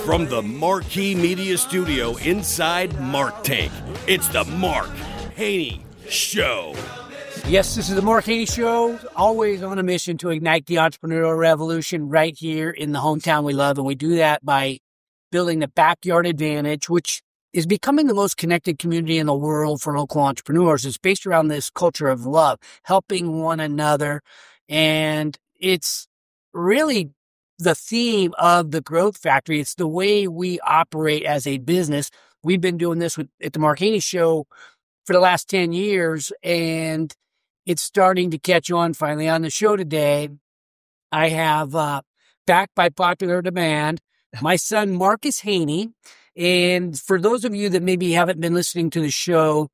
From the Marquee Media Studio inside Mark Tank, it's the Mark Haney Show. Yes, this is the Mark Haney Show, always on a mission to ignite the entrepreneurial revolution right here in the hometown we love. And we do that by building the Backyard Advantage, which is becoming the most connected community in the world for local entrepreneurs. It's based around this culture of love, helping one another. And it's really the theme of the Growth Factory. It's the way we operate as a business. We've been doing this at the Mark Haney Show for the last 10 years, and it's starting to catch on finally. On the show today, I have, back by popular demand, my son, Marcus Haney. And for those of you that maybe haven't been listening to the show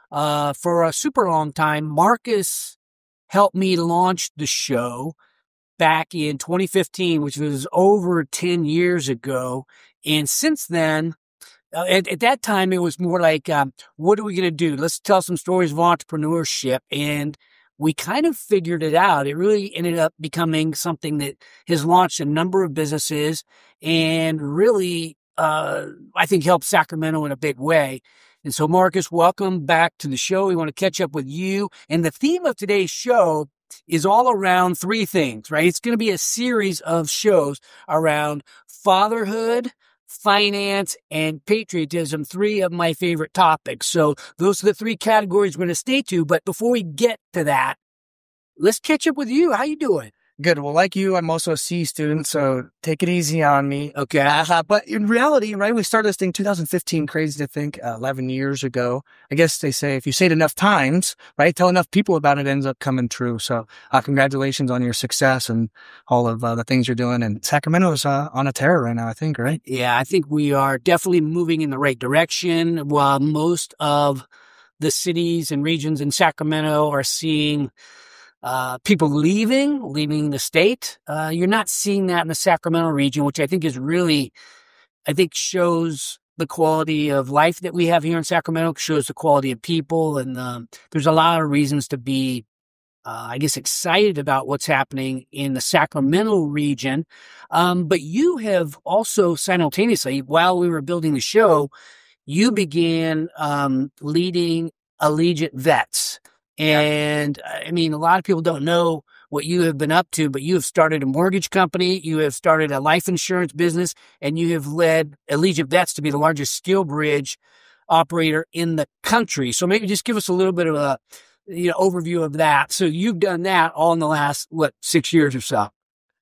for a super long time, Marcus helped me launch the show back in 2015, which was over 10 years ago. And since then, at that time, it was more like, what are we going to do? Let's tell some stories of entrepreneurship. And we kind of figured it out. It really ended up becoming something that has launched a number of businesses and really, I think, helped Sacramento in a big way. And so, Marcus, welcome back to the show. We want to catch up with you. And the theme of today's show is all around three things, right? It's going to be a series of shows around fatherhood, finance, and patriotism, three of my favorite topics. So those are the three categories we're going to stay to. But before we get to that, let's catch up with you. How you doing? Good. Well, like you, I'm also a C student, so take it easy on me. Okay. But in reality, right, we started this thing 2015, crazy to think, 11 years ago. I guess they say if you say it enough times, right, tell enough people about it, it ends up coming true. So congratulations on your success and all of the things you're doing. And Sacramento's on a tear right now, I think, right? Yeah, I think we are definitely moving in the right direction. While most of the cities and regions in Sacramento are seeing people leaving the state. You're not seeing that in the Sacramento region, which I think is really, shows the quality of life that we have here in Sacramento, shows the quality of people. And there's a lot of reasons to be, excited about what's happening in the Sacramento region. But you have also simultaneously, while we were building the show, you began leading Allegiant Vets. And I mean, a lot of people don't know what you have been up to, but you have started a mortgage company, you have started a life insurance business, and you have led Allegiant Vets to be the largest SkillBridge operator in the country. So maybe just give us a little bit of a overview of that. So you've done that all in the last, 6 years or so?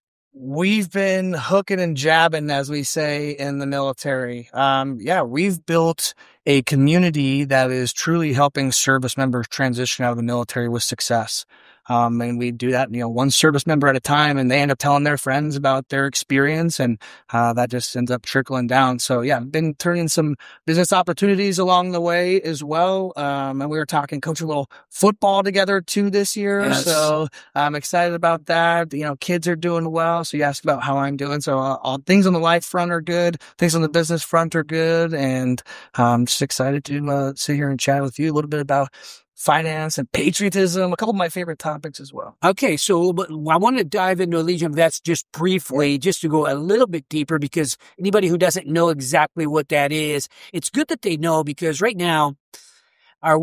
We've been hooking and jabbing, as we say in the military. We've built a community that is truly helping service members transition out of the military with success. And we do that, one service member at a time, and they end up telling their friends about their experience, and that just ends up trickling down. So yeah, I've been turning some business opportunities along the way as well. And we were coaching a little football together too this year. Yes. So I'm excited about that. Kids are doing well. So you asked about how I'm doing. So all things on the life front are good. Things on the business front are good. And I'm just excited to sit here and chat with you a little bit about finance and patriotism, a couple of my favorite topics as well. Okay, so I want to dive into Allegiant Vets just briefly, just to go a little bit deeper, because anybody who doesn't know exactly what that is, it's good that they know, because right now our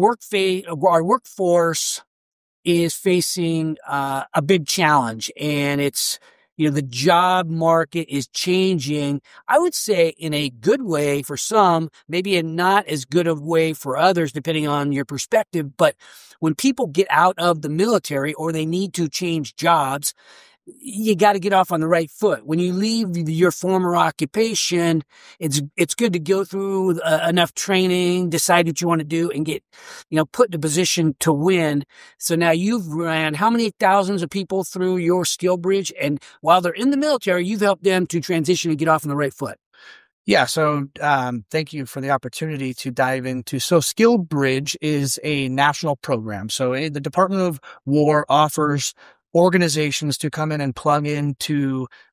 workforce is facing a big challenge, and it's the job market is changing, I would say, in a good way for some, maybe in not as good of way for others, depending on your perspective. But when people get out of the military or they need to change jobs, you got to get off on the right foot. When you leave your former occupation, it's good to go through enough training, decide what you want to do, and get, put in a position to win. So now you've ran how many thousands of people through your SkillBridge, and while they're in the military, you've helped them to transition and get off on the right foot. Yeah. So, thank you for the opportunity to dive into. So SkillBridge is a national program. So the Department of War offers organizations to come in and plug into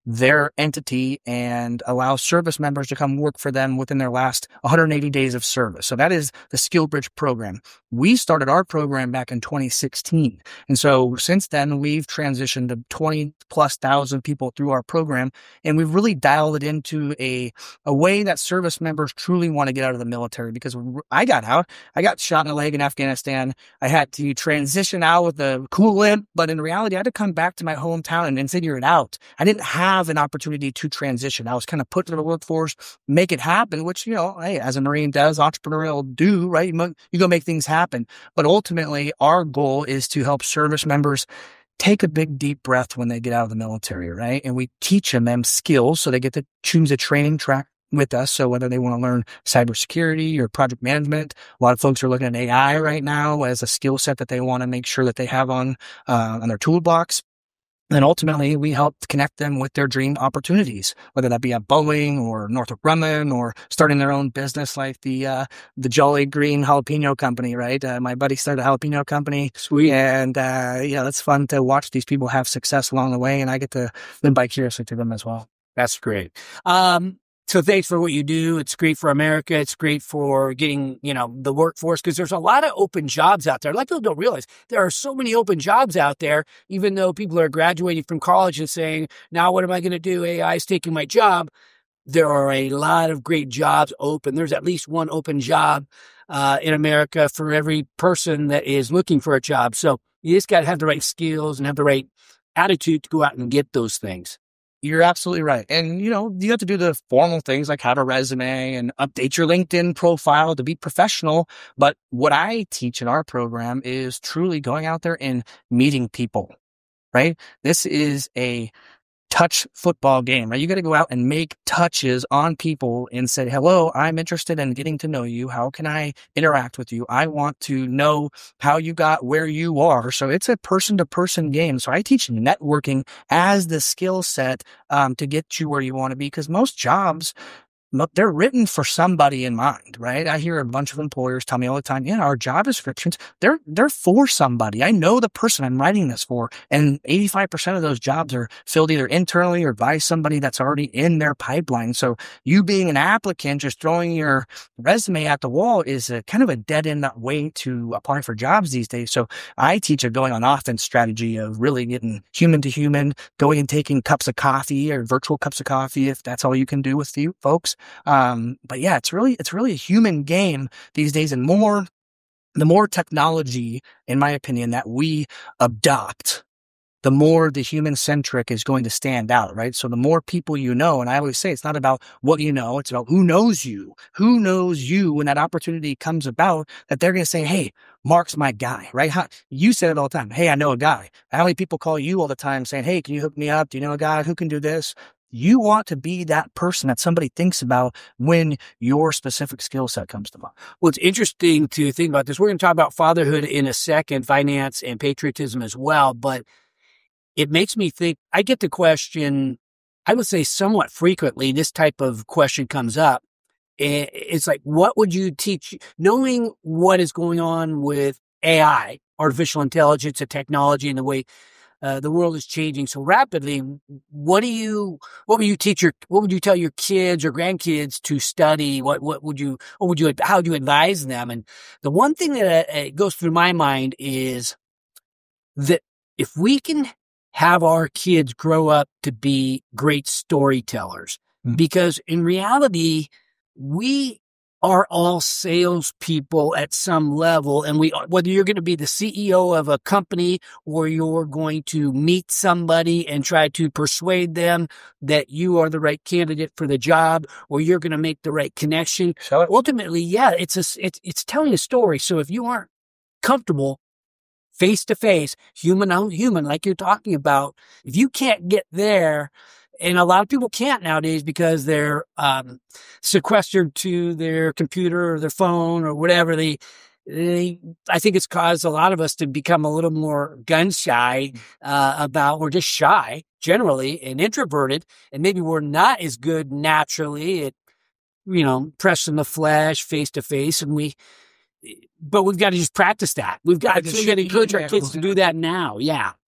their entity and allow service members to come work for them within their last 180 days of service. So that is the SkillBridge program. We started our program back in 2016. And so since then, we've transitioned to 20,000+ people through our program. And we've really dialed it into a way that service members truly want to get out of the military. Because I got out, I got shot in the leg in Afghanistan. I had to transition out with a cool limp, but in reality, I had to come back to my hometown and figure it out. I didn't have an opportunity to transition. I was kind of put to the workforce, make it happen, which, hey, as a Marine does, entrepreneurial do, right? You go make things happen. But ultimately, our goal is to help service members take a big, deep breath when they get out of the military, right? And we teach them skills so they get to choose a training track with us. So whether they want to learn cybersecurity or project management, a lot of folks are looking at AI right now as a skill set that they want to make sure that they have on their toolbox. And ultimately, we help connect them with their dream opportunities, whether that be at Boeing or Northrop Grumman or starting their own business like the Jolly Green Jalapeno Company, right? My buddy started a jalapeno company. Sweet. And, it's fun to watch these people have success along the way. And I get to live vicariously through them as well. That's great. So thanks for what you do. It's great for America. It's great for getting, the workforce, because there's a lot of open jobs out there. A lot of people don't realize there are so many open jobs out there, even though people are graduating from college and saying, now what am I going to do? AI is taking my job. There are a lot of great jobs open. There's at least one open job in America for every person that is looking for a job. So you just got to have the right skills and have the right attitude to go out and get those things. You're absolutely right. And, you have to do the formal things like have a resume and update your LinkedIn profile to be professional. But what I teach in our program is truly going out there and meeting people, right? This is a touch football game, right? You got to go out and make touches on people and say, hello, I'm interested in getting to know you. How can I interact with you? I want to know how you got where you are. So it's a person to person game. So I teach networking as the skill set to get you where you want to be, because most jobs, they're written for somebody in mind, right? I hear a bunch of employers tell me all the time, our job descriptions, they're for somebody. I know the person I'm writing this for. And 85% of those jobs are filled either internally or by somebody that's already in their pipeline. So you being an applicant, just throwing your resume at the wall is a kind of a dead end way to apply for jobs these days. So I teach a going on offense strategy of really getting human to human, going and taking cups of coffee or virtual cups of coffee, if that's all you can do with you folks. But yeah, it's really a human game these days, and the more technology, in my opinion, that we adopt, the more the human centric is going to stand out, right? So the more people and I always say it's not about what you know, it's about who knows you when that opportunity comes about, that they're going to say, hey, Mark's my guy, right? You said it all the time. Hey, I know a guy. How many people call you all the time saying, hey, can you hook me up? Do you know a guy who can do this? You want to be that person that somebody thinks about when your specific skill set comes to mind. Well, it's interesting to think about this. We're going to talk about fatherhood in a second, finance and patriotism as well. But it makes me think, I get the question, I would say somewhat frequently, this type of question comes up. It's like, what would you teach, knowing what is going on with AI, artificial intelligence and technology, and the way the world is changing so rapidly? What would you tell your kids or grandkids to study? How would you advise them? And the one thing that goes through my mind is that if we can have our kids grow up to be great storytellers, because in reality, we are all salespeople at some level. And whether you're going to be the CEO of a company or you're going to meet somebody and try to persuade them that you are the right candidate for the job, or you're going to make the right connection. So ultimately, it's telling a story. So if you aren't comfortable face to face, human on human, like you're talking about, if you can't get there, and a lot of people can't nowadays because they're sequestered to their computer or their phone or whatever. I think it's caused a lot of us to become a little more gun shy or just shy generally and introverted. And maybe we're not as good naturally at, pressing the flesh face to face. But we've got to just practice that. We've got to encourage our kids to do that now. Yeah.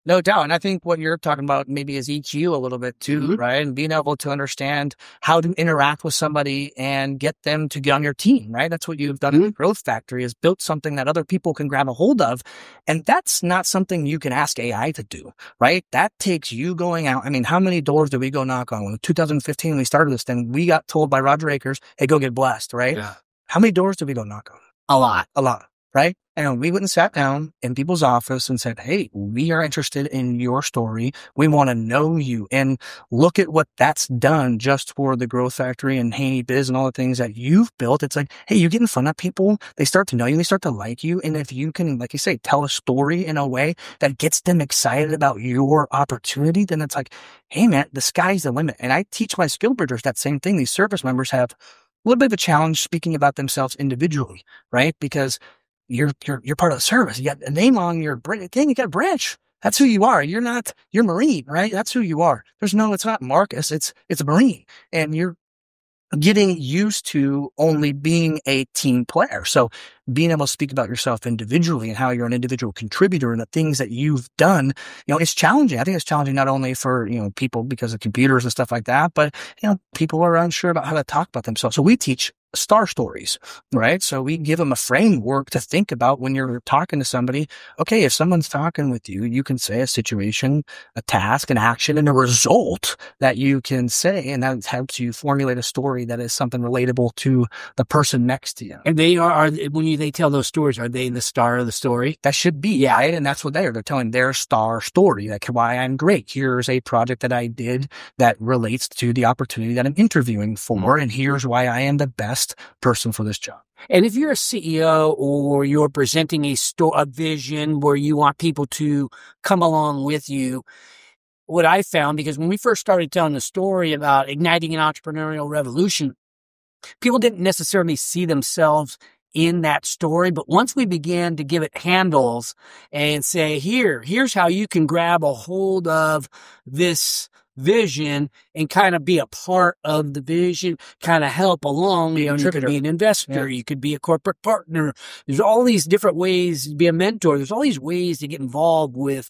No doubt. And I think what you're talking about maybe is EQ a little bit too, right? And being able to understand how to interact with somebody and get them to get on your team, right? That's what you've done in Growth Factory, is built something that other people can grab a hold of. And that's not something you can ask AI to do, right? That takes you going out. I mean, how many doors did we go knock on? In 2015, when we started this thing, we got told by Roger Akers, hey, go get blessed, right? Yeah. How many doors did we go knock on? A lot. Right? And we went and sat down in people's office and said, hey, we are interested in your story. We want to know you. And look at what that's done just for the Growth Factory and Haney Biz and all the things that you've built. It's like, hey, you get in front of people. They start to know you. They start to like you. And if you can, like you say, tell a story in a way that gets them excited about your opportunity, then it's like, hey, man, the sky's the limit. And I teach my skill bridgers that same thing. These service members have a little bit of a challenge speaking about themselves individually, right? Because you're part of the service. You got a name on your thing. You got a branch. That's who you are. You're Marine, right? That's who you are. It's not Marcus. It's a Marine, and you're getting used to only being a team player. So being able to speak about yourself individually and how you're an individual contributor and the things that you've done, it's challenging. I think it's challenging not only for, people because of computers and stuff like that, but, people are unsure about how to talk about themselves. So we teach STAR stories, right? So we give them a framework to think about when you're talking to somebody. Okay, if someone's talking with you, you can say a situation, a task, an action, and a result that you can say, and that helps you formulate a story that is something relatable to the person next to you. And they are when they tell those stories, are they the star of the story? That should be, right? And that's what they are. They're telling their star story, like why I'm great. Here's a project that I did that relates to the opportunity that I'm interviewing for, and here's why I am the best person for this job. And if you're a CEO or you're presenting a vision where you want people to come along with you, what I found, because when we first started telling the story about igniting an entrepreneurial revolution, people didn't necessarily see themselves in that story. But once we began to give it handles and say, here's how you can grab a hold of this vision and kind of be a part of the vision, kind of help along. You could be an investor, you could be a corporate partner. There's all these different ways to be a mentor. There's all these ways to get involved with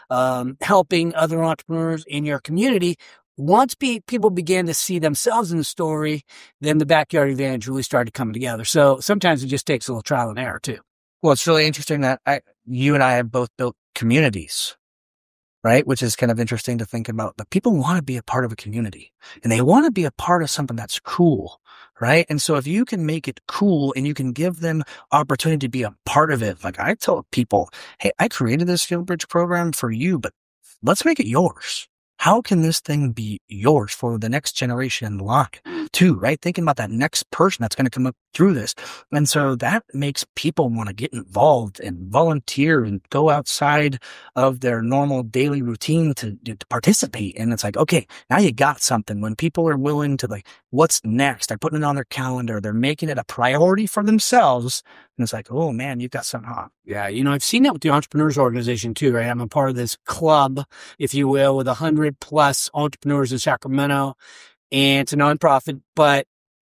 helping other entrepreneurs in your community. Once people began to see themselves in the story, then the backyard advantage really started coming together. So sometimes it just takes a little trial and error too. Well, it's really interesting that you and I have both built communities, right? Which is kind of interesting to think about. But people want to be a part of a community, and they want to be a part of something that's cool, right? And so if you can make it cool and you can give them opportunity to be a part of it, like I tell people, hey, I created this SkillBridge program for you, but let's make it yours. How can this thing be yours for the next generation in line too, right? Thinking about that next person that's going to come up through this. And so that makes people want to get involved and volunteer and go outside of their normal daily routine to participate. And it's like, okay, now you got something. When people are willing to what's next? They're putting it on their calendar. They're making it a priority for themselves. And it's like, oh man, you've got something hot. Yeah. I've seen that with the Entrepreneurs Organization too, right? I'm a part of this club, if you will, with 100+ entrepreneurs in Sacramento, and it's a nonprofit, but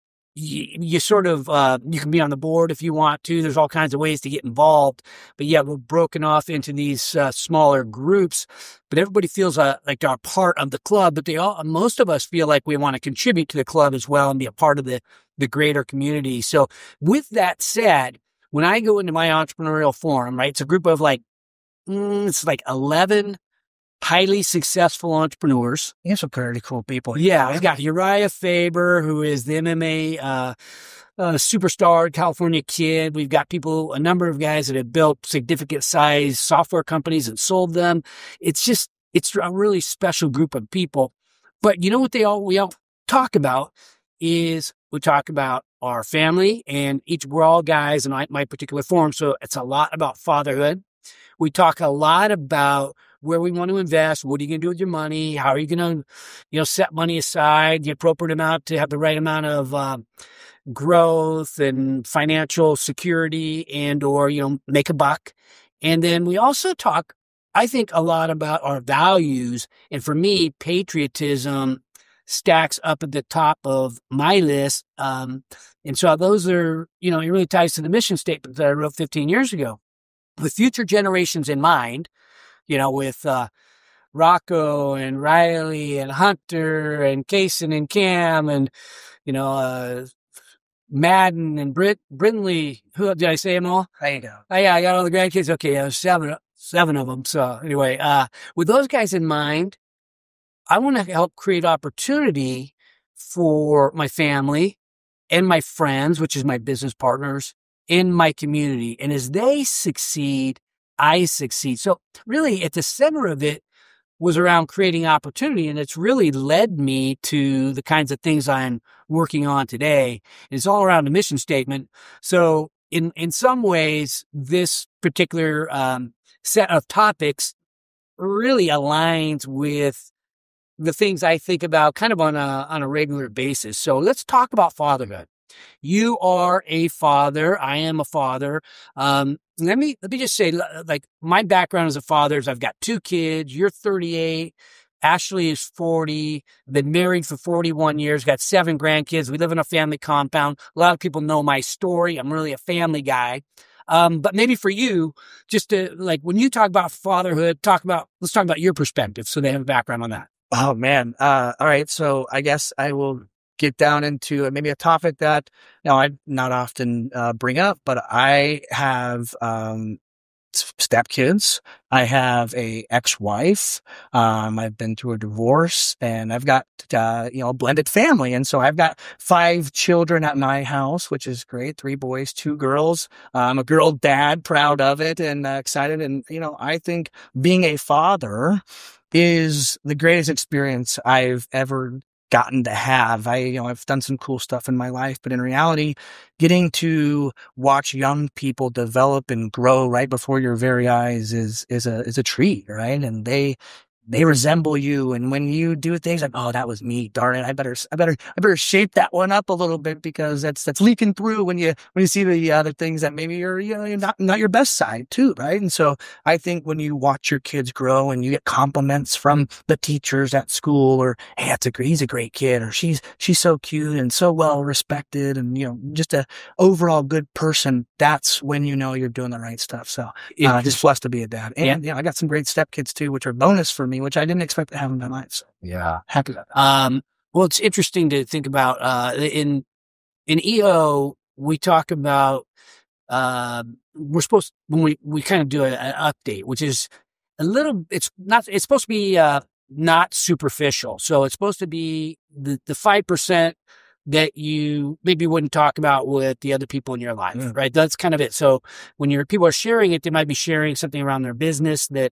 you sort of, you can be on the board if you want to. There's all kinds of ways to get involved, but yeah, we're broken off into these smaller groups, but everybody feels like they're a part of the club, but most of us feel like we want to contribute to the club as well and be a part of the greater community. So with that said, when I go into my entrepreneurial forum, right, it's a group of it's 11 highly successful entrepreneurs. You have some pretty cool people. Yeah, I've got Uriah Faber, who is the MMA superstar, California kid. We've got a number of guys that have built significant size software companies and sold them. It's a really special group of people. But you know what we all talk about is we talk about our family, and we're all guys in my particular forum. So it's a lot about fatherhood. We talk a lot about where we want to invest. What are you going to do with your money? How are you going to, set money aside, the appropriate amount to have the right amount of growth and financial security or, make a buck. And then we also talk, I think, a lot about our values. And for me, patriotism stacks up at the top of my list. And so those are, it really ties to the mission statement that I wrote 15 years ago. With future generations in mind, with Rocco and Riley and Hunter and Kaysen and Cam and, Madden and Brinley. Who did I say them all? There you go. Oh, yeah, I got all the grandkids. Okay, there's seven of them. So anyway, with those guys in mind, I want to help create opportunity for my family and my friends, which is my business partners, in my community. And as they succeed, I succeed. So really at the center of it was around creating opportunity. And it's really led me to the kinds of things I'm working on today. It's all around the mission statement. So in some ways, this particular set of topics really aligns with the things I think about kind of on a regular basis. So let's talk about fatherhood. You are a father. I am a father. Let me just say, like, my background as a father is I've got 2 kids. You're 38. Ashley is 40. Been married for 41 years. Got 7 grandkids. We live in a family compound. A lot of people know my story. I'm really a family guy. But maybe for you, just to, like, when you talk about fatherhood, let's talk about your perspective so they have a background on that. Oh, man. All right. So I guess I will get down into maybe a topic that I not often bring up, but I have stepkids. I have a ex-wife. I've been through a divorce, and I've got a blended family, and so I've got 5 children at my house, which is great. 3 boys, 2 girls. I'm a girl dad, proud of it, and excited. And I think being a father is the greatest experience I've ever gotten to have. I've done some cool stuff in my life, but in reality, getting to watch young people develop and grow right before your very eyes is a treat, right? And they resemble you. And when you do things like, oh, that was me, darn it, I better shape that one up a little bit, because that's leaking through when you see the other things that maybe you're not your best side too, right? And so I think when you watch your kids grow and you get compliments from the teachers at school, or, hey, he's a great kid, or she's so cute and so well respected, and just a overall good person, that's when you're doing the right stuff. So just blessed to be a dad. And I got some great stepkids too, which are bonus for me, which I didn't expect to have in my life. So yeah, happy about that. Well, it's interesting to think about. In EO, we talk about we're supposed, when we kind of do an update, which is it's supposed to be not superficial. So it's supposed to be the 5% that you maybe wouldn't talk about with the other people in your life, right? That's kind of it. So when people are sharing it, they might be sharing something around their business that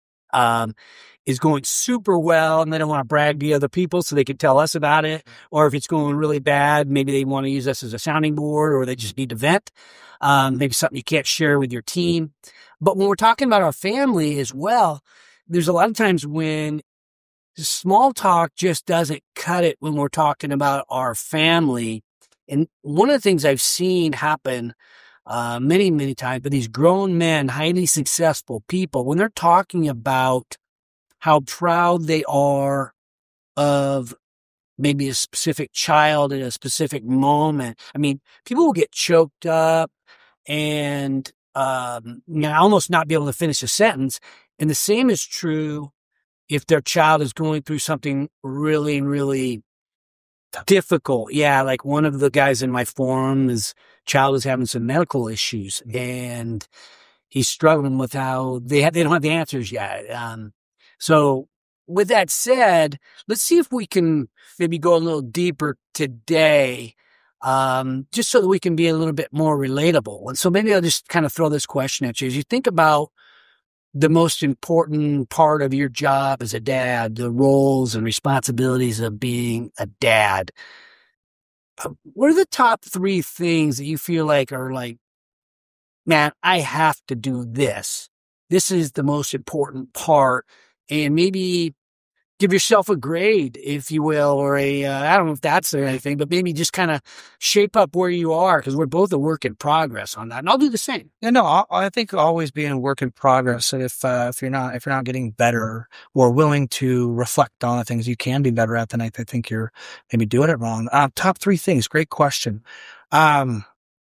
is going super well, and they don't want to brag to other people so they can tell us about it. Or if it's going really bad, maybe they want to use us as a sounding board, or they just need to vent. Maybe something you can't share with your team. But when we're talking about our family as well, there's a lot of times when small talk just doesn't cut it when we're talking about our family. And one of the things I've seen happen many, many times, but these grown men, highly successful people, when they're talking about how proud they are of maybe a specific child at a specific moment, I mean, people will get choked up and almost not be able to finish a sentence. And the same is true if their child is going through something really, really difficult. Yeah, like one of the guys in my forum, his child is having some medical issues, and he's struggling with how they don't have the answers yet. So with that said, let's see if we can maybe go a little deeper today, just so that we can be a little bit more relatable. And so maybe I'll just kind of throw this question at you. As you think about the most important part of your job as a dad, the roles and responsibilities of being a dad, what are the top 3 things that you feel like are like, man, I have to do this. This is the most important part. And maybe give yourself a grade, if you will, or I don't know if that's anything, but maybe just kind of shape up where you are, because we're both a work in progress on that. And I'll do the same. Yeah, no, I think always being a work in progress. And if you're not getting better or willing to reflect on the things you can be better at, then I think you're maybe doing it wrong. Top 3 things. Great question.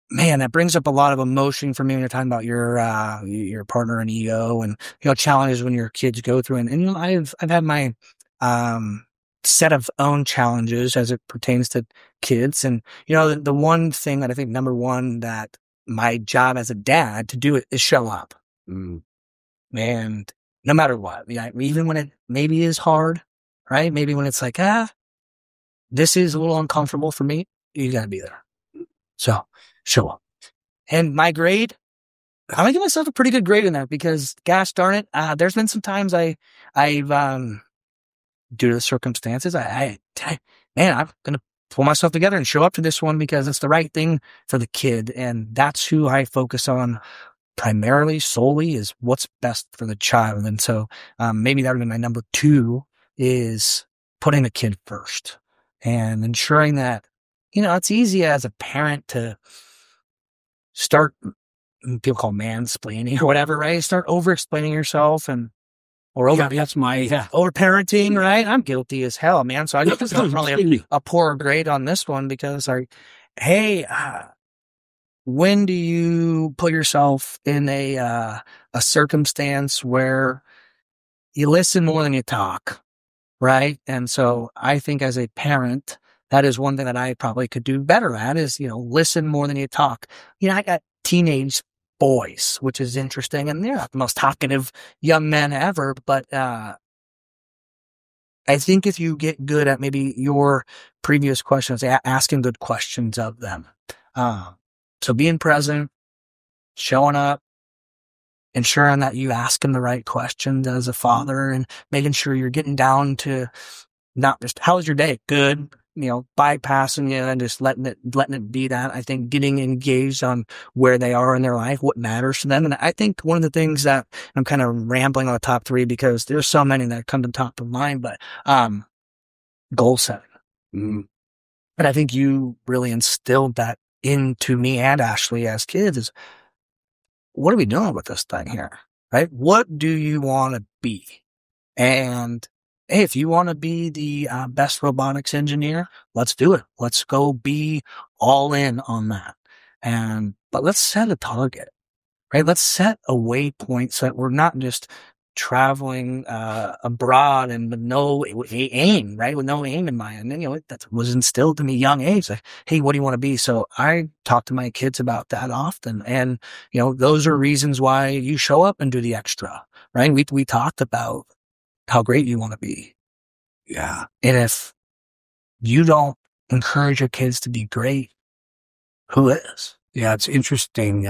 man, that brings up a lot of emotion for me when you're talking about your partner and ego and, challenges when your kids go through. And I've had my, set of own challenges as it pertains to kids. And, the one thing that I think, number one, that my job as a dad to do it is show up. Mm. And no matter what, even when it maybe is hard, right? Maybe when it's like, this is a little uncomfortable for me, you got to be there. So show up. And my grade, I'm going to give myself a pretty good grade in that because, gosh darn it, there's been some times I've due to the circumstances, man, I'm going to pull myself together and show up to this one because it's the right thing for the kid. And that's who I focus on primarily, solely, is what's best for the child. And so maybe that would be my number 2 is putting the kid first and ensuring that, it's easy as a parent to start, people call mansplaining or whatever, right? Start over-explaining yourself or over parenting, right? I'm guilty as hell, man. So I think this is probably a poor grade on this one because when do you put yourself in a circumstance where you listen more than you talk, right? And so I think as a parent, that is one thing that I probably could do better at is, listen more than you talk. I got teenage boys, which is interesting, and they're not the most talkative young men ever, but I think if you get good at maybe your previous questions, asking good questions of them. So being present, showing up, ensuring that you ask them the right questions as a father and making sure you're getting down to not just, how was your day? Good. Bypassing it and just letting it be that. I think getting engaged on where they are in their life, what matters to them. And I think one of the things that I'm kind of rambling on the top 3 because there's so many that come to top of mind, but, goal setting. Mm-hmm. And I think you really instilled that into me and Ashley as kids is, what are we doing with this thing here? Right? What do you want to be? And hey, if you want to be the best robotics engineer, let's do it. Let's go be all in on that. But let's set a target, right? Let's set a waypoint so that we're not just traveling abroad and with no aim, right? With no aim in mind. And that was instilled in me young age. Like, hey, what do you want to be? So I talk to my kids about that often. And those are reasons why you show up and do the extra, right? We talked about how great you want to be. Yeah. And if you don't encourage your kids to be great, who is? Yeah, it's interesting.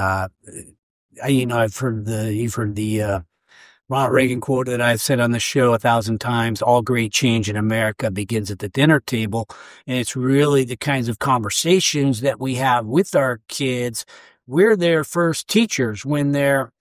You've heard the Ronald Reagan quote that I've said on the show 1,000 times, all great change in America begins at the dinner table. And it's really the kinds of conversations that we have with our kids. We're their first teachers when they're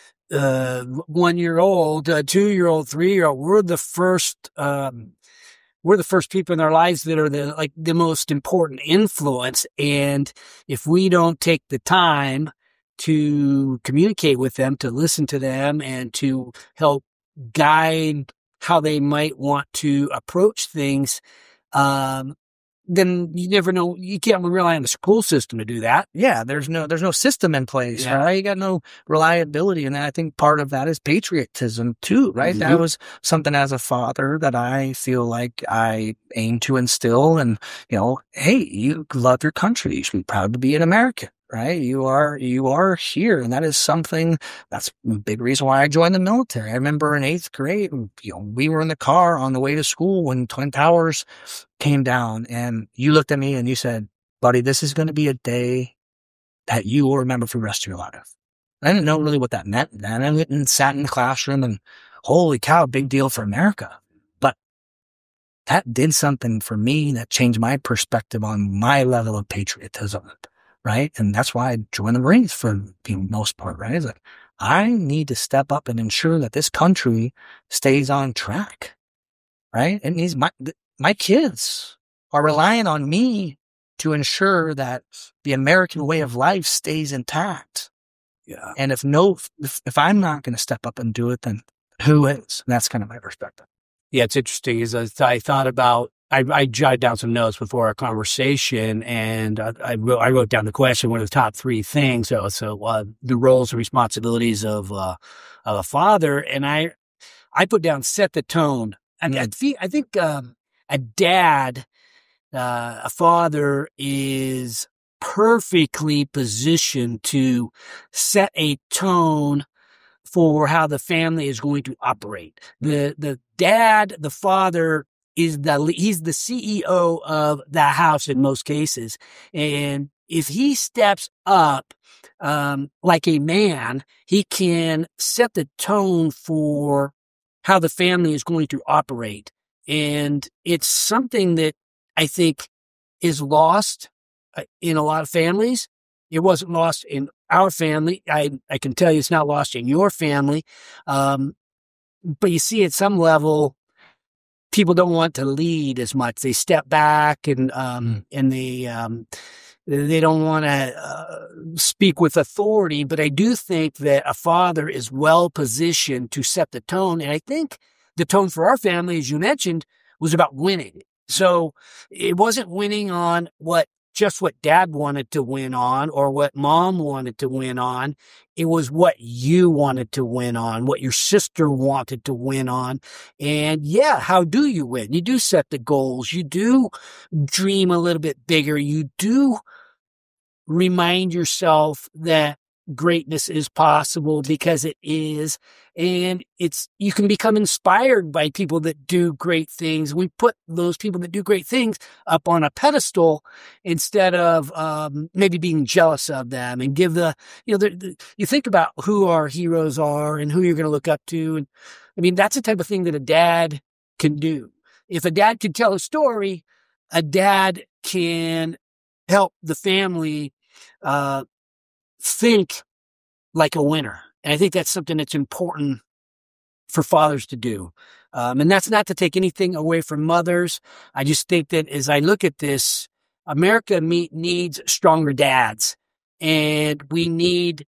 1-year-old, 2-year-old, 3-year-old. We're the first people in their lives that are the most important influence. And if we don't take the time to communicate with them, to listen to them, and to help guide how they might want to approach things, then you never know. You can't rely on the school system to do that. Yeah, there's no system in place, right? You got no reliability. And I think part of that is patriotism too, right? Mm-hmm. That was something as a father that I feel like I aim to instill. And, hey, you love your country. You should be proud to be an American. Right? You are here. And that is something that's a big reason why I joined the military. I remember in 8th grade, we were in the car on the way to school when Twin Towers came down, and you looked at me and you said, buddy, this is going to be a day that you will remember for the rest of your life. I didn't know really what that meant. Then I went and sat in the classroom and holy cow, big deal for America. But that did something for me that changed my perspective on my level of patriotism. Right. And that's why I joined the Marines for the most part. Right. It's like, I need to step up and ensure that this country stays on track. Right. It needs my kids are relying on me to ensure that the American way of life stays intact. Yeah. And if I'm not going to step up and do it, then who is? And that's kind of my perspective. Yeah. It's interesting as I thought about I jotted down some notes before our conversation, and I wrote down the question, what are the top three things? So the roles and responsibilities of a father, and I put down set the tone. And I think a dad, a father is perfectly positioned to set a tone for how the family is going to operate. The dad, the father, he's the CEO of the house in most cases. And if he steps up, like a man, he can set the tone for how the family is going to operate. And it's something that I think is lost in a lot of families. It wasn't lost in our family. I can tell you it's not lost in your family. But you see at some level, people don't want to lead as much. They step back and they don't want to speak with authority. But I do think that a father is well positioned to set the tone. And I think the tone for our family, as you mentioned, was about winning. So it wasn't winning on just what dad wanted to win on or what mom wanted to win on. It was what you wanted to win on, what your sister wanted to win on. And yeah, how do you win? You do set the goals. You do dream a little bit bigger. You do remind yourself that greatness is possible, because it is. And you can become inspired by people that do great things. We put those people that do great things up on a pedestal instead of maybe being jealous of them, and give you think about who our heroes are and who you're going to look up to. And I mean, that's the type of thing that a dad can do. If a dad can tell a story, a dad can help the family think like a winner. And I think that's something that's important for fathers to do. And that's not to take anything away from mothers. I just think that as I look at this, America needs stronger dads. And we've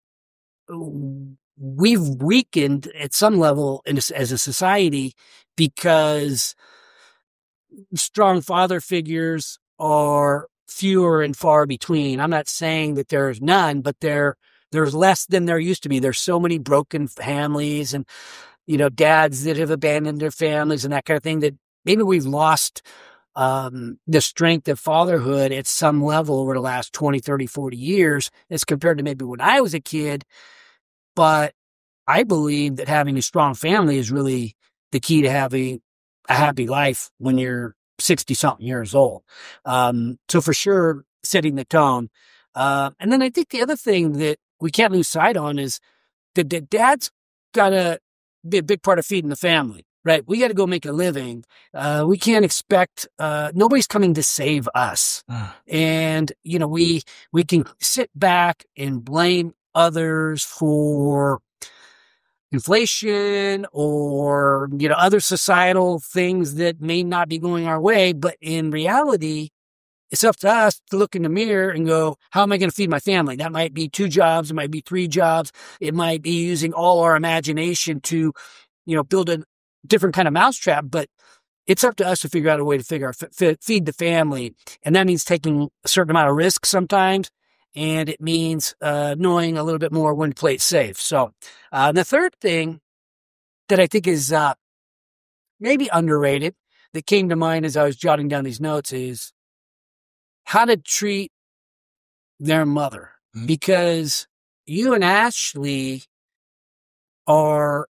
weakened at some level as a society, because strong father figures are fewer and far between. I'm not saying that there's none, but there's less than there used to be. There's so many broken families and, dads that have abandoned their families and that kind of thing, that maybe we've lost the strength of fatherhood at some level over the last 20, 30, 40 years as compared to maybe when I was a kid. But I believe that having a strong family is really the key to having a happy life when you're 60-something years old. So for sure, setting the tone. And then I think the other thing that we can't lose sight on is that dad's got to be a big part of feeding the family, right? We got to go make a living. We can't expect, nobody's coming to save us. And, we can sit back and blame others for inflation or, other societal things that may not be going our way. But in reality, it's up to us to look in the mirror and go, how am I going to feed my family? That might be 2 jobs. It might be 3 jobs. It might be using all our imagination to, build a different kind of mousetrap. But it's up to us to figure out a way to feed the family. And that means taking a certain amount of risk sometimes. And it means knowing a little bit more when to play it safe. So the third thing that I think is maybe underrated that came to mind as I was jotting down these notes is how to treat their mother. Because you and Ashley are,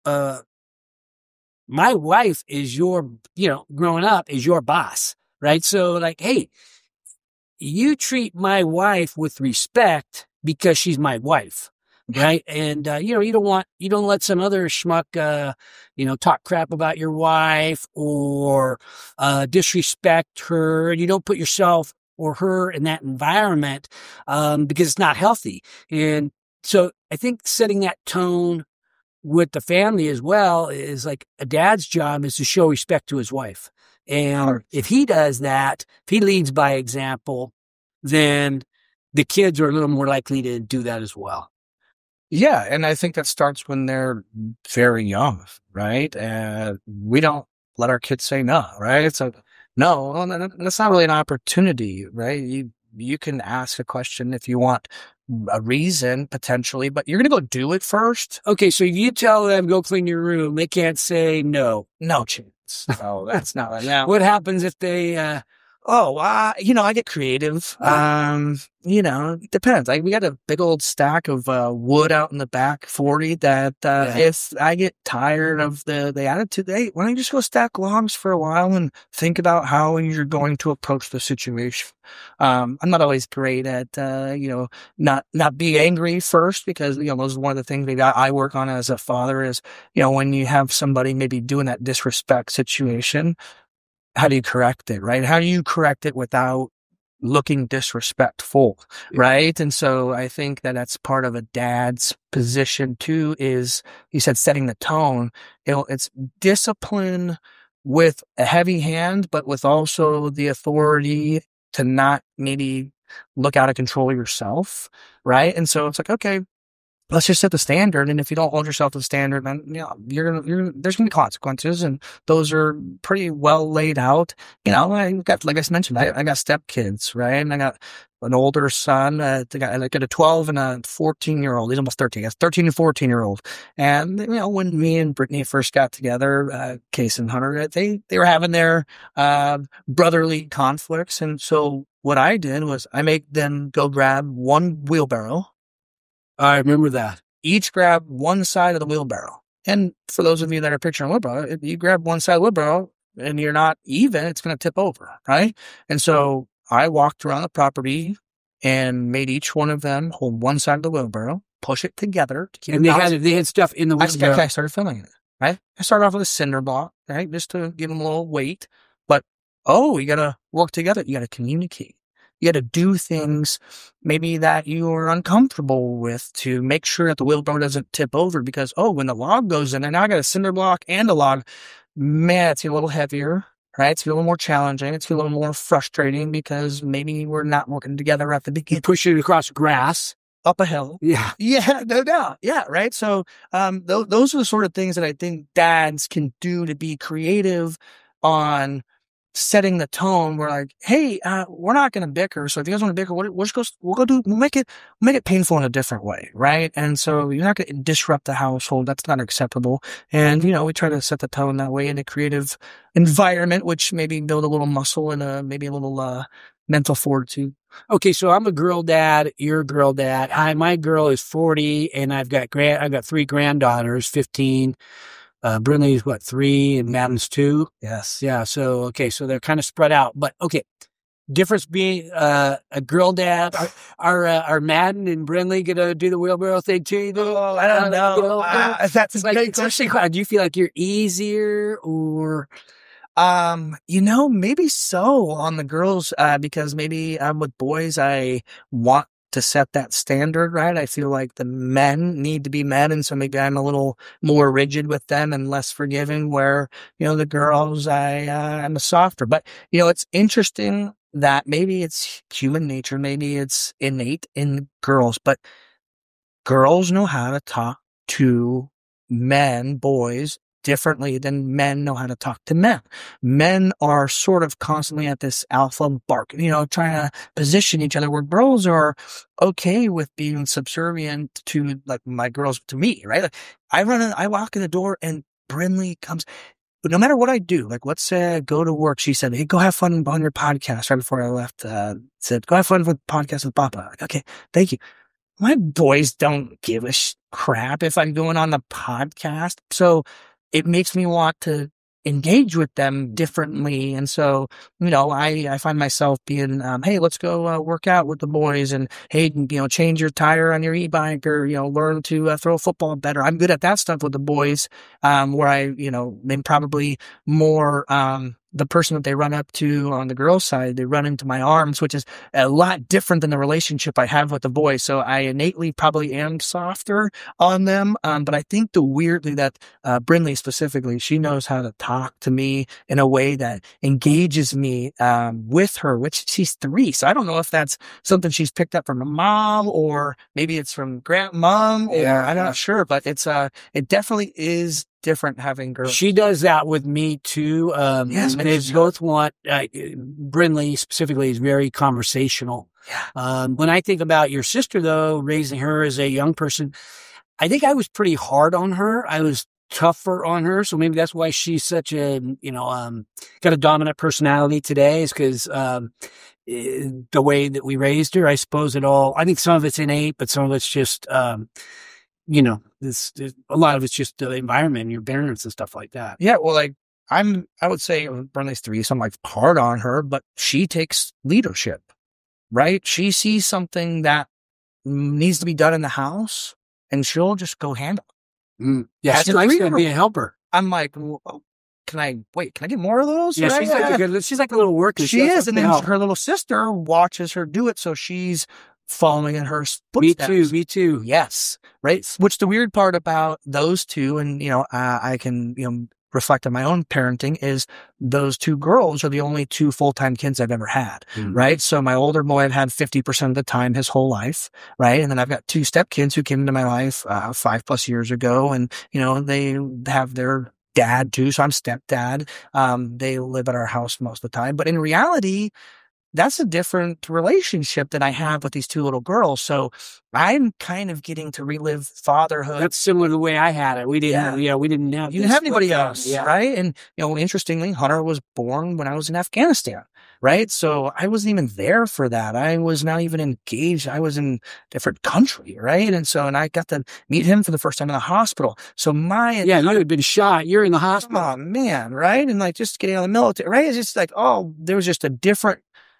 my wife is growing up is your boss, right? So like, hey, you treat my wife with respect because she's my wife, right? And, you don't let some other schmuck, talk crap about your wife or disrespect her. And you don't put yourself or her in that environment because it's not healthy. And so I think setting that tone with the family as well is like a dad's job is to show respect to his wife. And if he does that, if he leads by example, then the kids are a little more likely to do that as well. Yeah. And I think that starts when they're very young, right? We don't let our kids say no, right? So No, well, that's not really an opportunity, right? You can ask a question if you want a reason potentially, but you're going to go do it first. Okay, so you tell them go clean your room. They can't say no. No chance. Oh, that's not right now. What happens if they? I get creative. It depends. Like we got a big old stack of wood out in the back, 40. That if I get tired of the attitude, hey, why don't you just go stack logs for a while and think about how you're going to approach the situation. I'm not always great at not being angry first, because those are one of the things maybe I work on as a father is when you have somebody maybe doing that disrespect situation. How do you correct it, right? How do you correct it without looking disrespectful, right? And so I think that that's part of a dad's position too, is you said setting the tone. It's discipline with a heavy hand, but with also the authority to not maybe look out of control yourself, right? And so it's like, okay, let's just set the standard. And if you don't hold yourself to the standard, then there's going to be consequences, and those are pretty well laid out. I got, like I mentioned, I got stepkids, right? And I got an older son. I got a 12 and a 14-year-old. He's almost 13. I got 13 and 14-year-old. And when me and Brittany first got together, Case and Hunter, they were having their brotherly conflicts. And so what I did was I made them go grab one wheelbarrow. I remember that. Each grab one side of the wheelbarrow. And for those of you that are picturing a wheelbarrow, if you grab one side of the wheelbarrow and you're not even, it's going to tip over, right? And so I walked around the property and made each one of them hold one side of the wheelbarrow, push it together. To keep and they had stuff in the wheelbarrow. I started filling it, right? I started off with a cinder block, right? Just to give them a little weight. But, you got to work together. You got to communicate. You got to do things maybe that you are uncomfortable with to make sure that the wheelbarrow doesn't tip over, because, when the log goes in, and now I got a cinder block and a log, man, it's a little heavier, right? It's a little more challenging. It's a little more frustrating because maybe we're not working together at the beginning. You push it across grass. Up a hill. Yeah. Yeah, no doubt. Yeah, right? So those are the sort of things that I think dads can do to be creative on setting the tone. We're like, hey, we're not going to bicker. So if you guys want to bicker, we'll make it painful in a different way, right? And so you're not going to disrupt the household. That's not acceptable. And we try to set the tone that way in a creative environment, which maybe build a little muscle and maybe a little mental fortitude. Okay, so I'm a girl dad. You're a girl dad. My girl is 40, and I've got 3 granddaughters, 15. Brinley's 3 and Madden's 2. Yes. Yeah. So, okay. So they're kind of spread out, but okay. Difference being, a girl dad. Are Madden and Brinley going to do the wheelbarrow thing too? Oh, I don't know. That's like, great question. Do you feel like you're easier or? Maybe so on the girls, because maybe with boys, I want to set that standard, right? I feel like the men need to be men, and so maybe I'm a little more rigid with them and less forgiving, where, the girls, I'm a softer. But, it's interesting that maybe it's human nature, maybe it's innate in girls, but girls know how to talk to boys, differently than men know how to talk to men. Men are sort of constantly at this alpha bark, trying to position each other, where girls are okay with being subservient to, like, my girls to me, right? Like, I walk in the door and Brinley comes, but no matter what I do, like, let's say I go to work, she said, hey, go have fun on your podcast right before I left, said, go have fun with the podcast with Papa. Like, okay, thank you. My boys don't give a crap if I'm going on the podcast. So it makes me want to engage with them differently. And so, I find myself being, hey, let's go work out with the boys, and hey, change your tire on your e-bike, or, learn to throw a football better. I'm good at that stuff with the boys, where I, maybe probably more, the person that they run up to on the girls' side, they run into my arms, which is a lot different than the relationship I have with the boys. So I innately probably am softer on them. But I think weirdly that Brinley specifically, she knows how to talk to me in a way that engages me with her, which she's 3. So I don't know if that's something she's picked up from her mom, or maybe it's from grandmom. Yeah, I'm not sure, but it's it definitely is different having girls. She does that with me too. Yes, and they both want, Brinley specifically is very conversational. Yeah. When I think about your sister though, raising her as a young person, I think I was pretty hard on her. I was tougher on her. So maybe that's why she's such a, got a dominant personality today, is because, the way that we raised her. I suppose I think some of it's innate, but some of it's just, a lot of it's just the environment, your parents and stuff like that. Yeah. Well, like I would say Brinley's 3, so I'm like hard on her, but she takes leadership, right? She sees something that needs to be done in the house and she'll just go handle it. Yeah. She likes to be a helper. I'm like, well, can I get more of those? Yeah. Right? She's like a little worker. She is. And then her little sister watches her do it. So she's following in her footsteps. Me too. Yes. Right. Which the weird part about those two, and, I can, reflect on my own parenting, is those 2 girls are the only 2 full-time kids I've ever had. Right. So my older boy I've had 50% of the time his whole life. Right. And then I've got 2 stepkids who came into my life, 5+ years ago. And, they have their dad too. So I'm stepdad. They live at our house most of the time, but in reality, that's a different relationship that I have with these 2 little girls. So I'm kind of getting to relive fatherhood. That's similar to the way I had it. We didn't, we didn't have, you didn't have anybody else, right? And, interestingly, Hunter was born when I was in Afghanistan, right? So I wasn't even there for that. I was not even engaged. I was in a different country, right? And I got to meet him for the first time in the hospital. So you had been shot. You're in the hospital. Oh, man, right? And like just getting out of the military, right? It's just like, there was just a different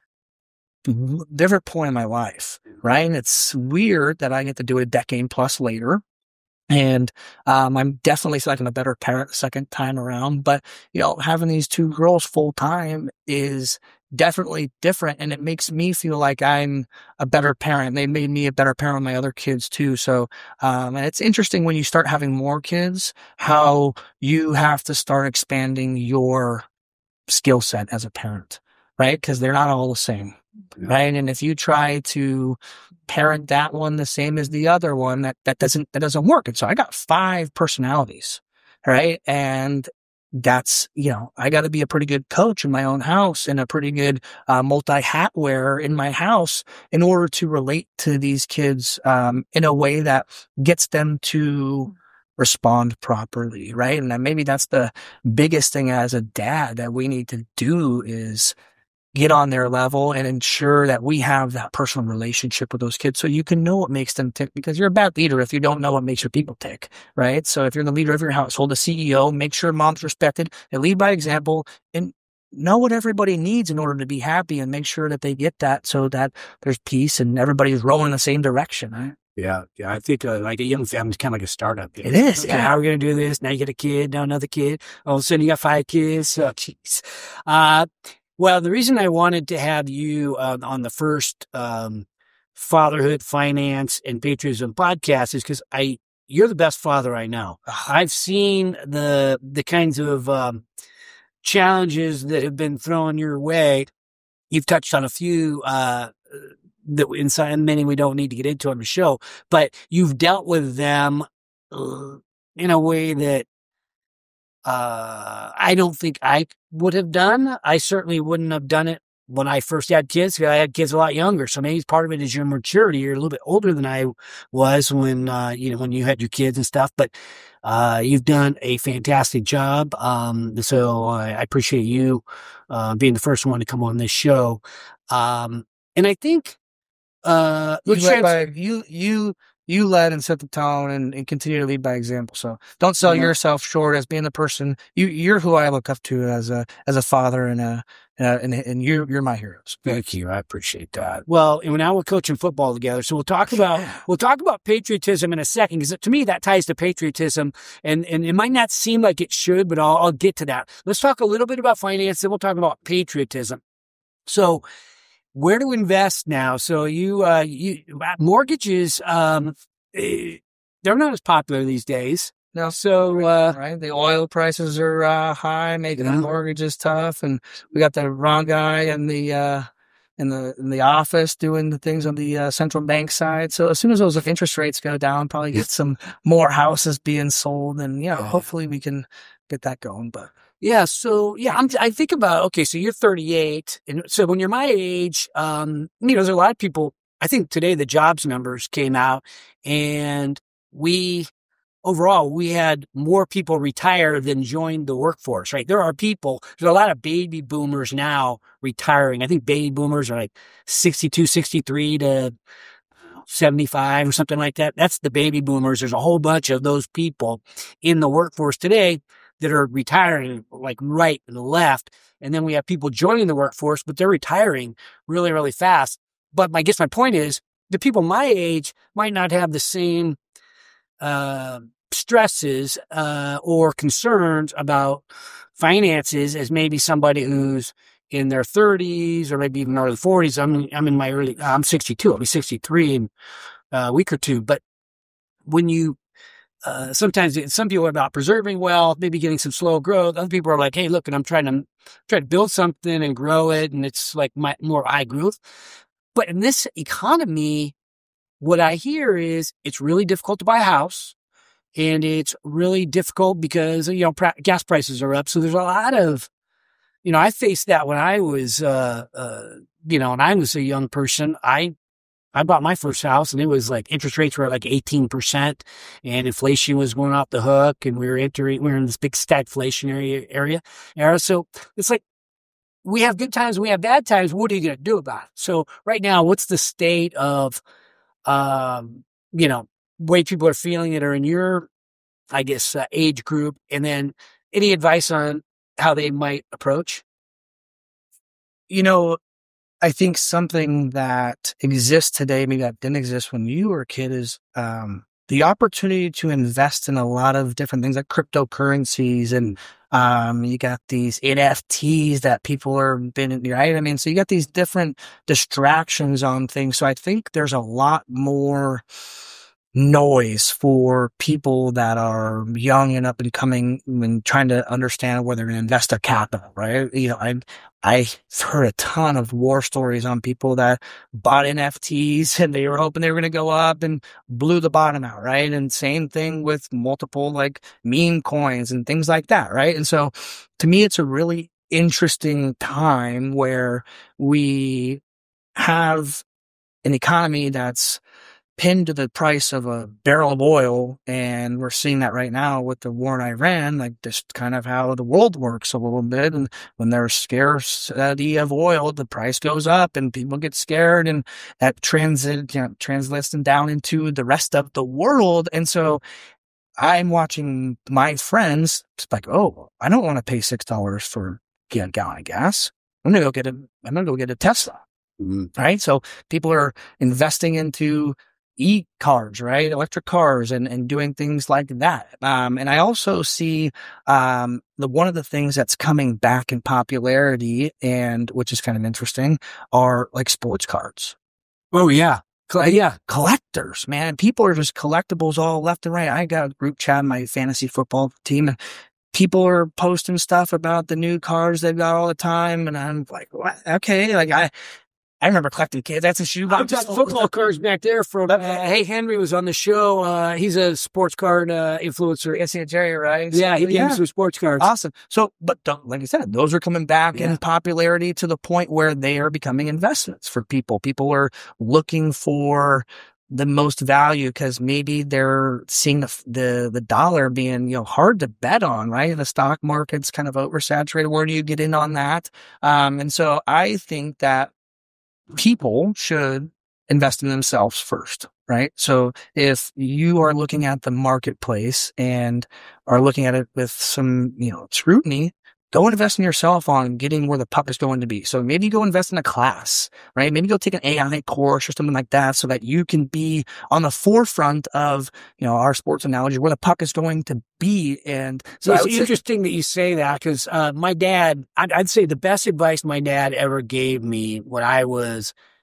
point in my life, right? And it's weird that I get to do it a decade plus later. And I'm definitely like a better parent the second time around. But, having these 2 girls full time is definitely different. And it makes me feel like I'm a better parent. They made me a better parent with my other kids too. So, and it's interesting when you start having more kids, how you have to start expanding your skill set as a parent, right? Because they're not all the same. Right. And if you try to parent that one the same as the other one, that doesn't work. And so I got 5 personalities. Right. And that's, I got to be a pretty good coach in my own house and a pretty good multi-hat wearer in my house in order to relate to these kids in a way that gets them to respond properly. Right. And maybe that's the biggest thing as a dad that we need to do is get on their level and ensure that we have that personal relationship with those kids so you can know what makes them tick, because you're a bad leader if you don't know what makes your people tick, right? So if you're the leader of your household, the CEO, make sure mom's respected and lead by example and know what everybody needs in order to be happy and make sure that they get that so that there's peace and everybody's rowing in the same direction, right? Yeah. I think like a young family is kind of like a startup. It is. Okay, how are we going to do this? Now you get a kid, now another kid. All of a sudden you got 5 kids. Oh, jeez. Well, the reason I wanted to have you on the first fatherhood, finance, and patriotism podcast is because you're the best father I know. I've seen the kinds of challenges that have been thrown your way. You've touched on a few that inside many we don't need to get into on the show, but you've dealt with them in a way that I don't think I would have done. I certainly wouldn't have done it when I first had kids, because I had kids a lot younger. So maybe part of it is your maturity. You're a little bit older than I was when, when you had your kids and stuff, but, you've done a fantastic job. So I appreciate you, being the first one to come on this show. And I think, you led and set the tone and continue to lead by example. So don't sell yourself short as being the person you're who I look up to as a father and you're my heroes. Thank you. I appreciate that. Well, and now we're coaching football together. So we'll talk about patriotism in a second, because to me that ties to patriotism and it might not seem like it should, but I'll get to that. Let's talk a little bit about finance, then we'll talk about patriotism. So where to invest now? So you mortgages, they're not as popular these days. No. So, right. The oil prices are, high, making the mortgages tough. And we got the wrong guy in the in the office doing the things on the central bank side. So as soon as those interest rates go down, probably get some more houses being sold, and hopefully we can get that going. But yeah, so I think about, okay, so you're 38, and so when you're my age, there's a lot of people. I think today the jobs numbers came out, and overall, we had more people retire than join the workforce, right? There's a lot of baby boomers now retiring. I think baby boomers are like 62, 63 to 75 or something like that. That's the baby boomers. There's a whole bunch of those people in the workforce today that are retiring like right and left. And then we have people joining the workforce, but they're retiring really, really fast. But I guess my point is the people my age might not have the same stresses or concerns about finances as maybe somebody who's in their 30s or maybe even early 40s. I'm 62. I'll be 63 in a week or two. But when you sometimes some people are about preserving wealth, maybe getting some slow growth. Other people are like, hey, look, and I'm trying to build something and grow it, and it's like more high growth. But in this economy, what I hear is it's really difficult to buy a house, and it's really difficult because, gas prices are up. So there's a lot of, I faced that when I was, when I was a young person. I bought my first house, and it was like interest rates were like 18%, and inflation was going off the hook, and we were in this big stagflationary era. So it's like, we have good times, we have bad times. What are you going to do about it? So right now, what's the state of, way people are feeling that are in your, I guess, age group? And then any advice on how they might approach? I think something that exists today, maybe that didn't exist when you were a kid, is the opportunity to invest in a lot of different things like cryptocurrencies, and you got these NFTs that people are right? So you got these different distractions on things. So I think there's a lot more noise for people that are young and up and coming and trying to understand where they're going to invest their capital, right? I've heard a ton of war stories on people that bought NFTs and they were hoping they were going to go up and blew the bottom out, right? And same thing with multiple like meme coins and things like that, right? And so to me, it's a really interesting time where we have an economy that's pinned to the price of a barrel of oil. And we're seeing that right now with the war in Iran, like just kind of how the world works a little bit. And when there's scarcity of oil, the price goes up and people get scared, and that translates them down into the rest of the world. And so I'm watching my friends like, oh, I don't want to pay $6 for a gallon of gas. I'm going to go get a Tesla. Mm-hmm. Right. So people are investing into e-cars, right? Electric cars and doing things like that. And I also see, one of the things that's coming back in popularity, and which is kind of interesting, are like sports cards. Oh yeah. Collectors, man. People are just collectibles all left and right. I got a group chat in my fantasy football team, and people are posting stuff about the new cards they've got all the time. And I'm like, what? Okay. Like I remember collecting kids. That's a shoe box. I've got football cards back there from, Hey Henry was on the show. He's a sports card influencer. Yeah, Jerry, right? Yeah, he gave me some sports cards. Awesome. So, but like I said, those are coming back in popularity to the point where they are becoming investments for people. People are looking for the most value because maybe they're seeing the dollar being, hard to bet on, right? The stock market's kind of oversaturated. Where do you get in on that? And so I think that people should invest in themselves first, right? So if you are looking at the marketplace and are looking at it with some, scrutiny, go invest in yourself on getting where the puck is going to be. So maybe go invest in a class, right? Maybe go take an AI course or something like that so that you can be on the forefront of, our sports analogy, where the puck is going to be. And so it's interesting that you say that, because my dad, I'd say the best advice my dad ever gave me when I was,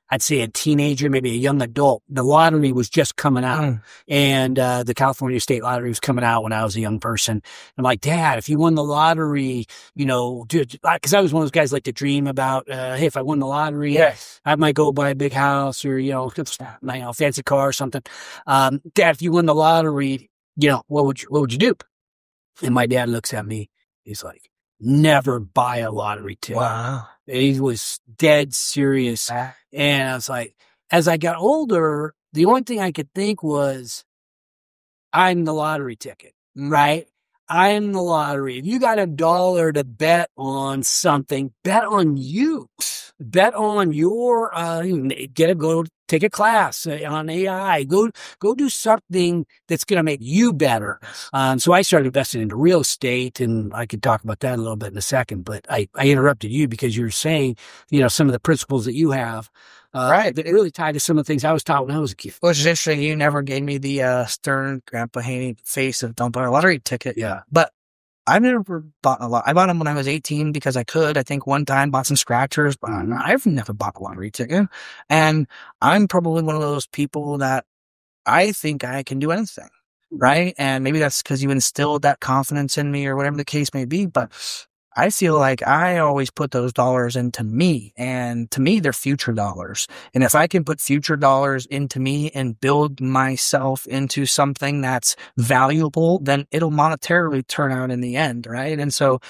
I'd say a teenager, maybe a young adult, the lottery was just coming out. And the California State Lottery was coming out when I was a young person. I'm like, Dad, if you won the lottery, because I was one of those guys like to dream about, hey, if I won the lottery, I might go buy a big house or, fancy car or something. Dad, if you won the lottery, what would you do? And my dad looks at me. He's like, never buy a lottery ticket. Wow. He was dead serious. And I was like, as I got older, the only thing I could think was, I'm the lottery ticket, right? I'm the lottery. If you got $1 to bet on something, bet on you. Bet on your, go take a class on AI. Go do something that's going to make you better. So I started investing into real estate, and I could talk about that a little bit in a second, but I interrupted you because you were saying, some of the principles that you have, right. That really tied to some of the things I was taught when I was a kid. Which is interesting. You never gave me the stern Grandpa Haney face of don't buy a lottery ticket. Yeah. But I've never bought a lot. I bought them when I was 18 because I could. I think one time bought some scratchers, but I've never bought a lottery ticket. And I'm probably one of those people that I think I can do anything, right? And maybe that's because you instilled that confidence in me or whatever the case may be. But I feel like I always put those dollars into me, and to me, they're future dollars. And if I can put future dollars into me and build myself into something that's valuable, then it'll monetarily turn out in the end, right? And so,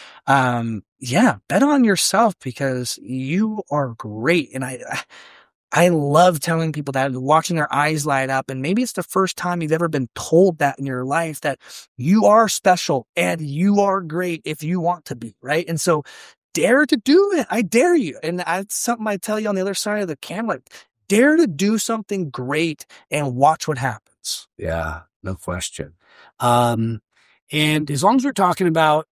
bet on yourself because you are great. And I love telling people that, watching their eyes light up. And maybe it's the first time you've ever been told that in your life, that you are special and you are great if you want to be, right? And so dare to do it. I dare you. And that's something I tell you on the other side of the camera. Dare to do something great and watch what happens. Yeah, no question. And as long as we're talking about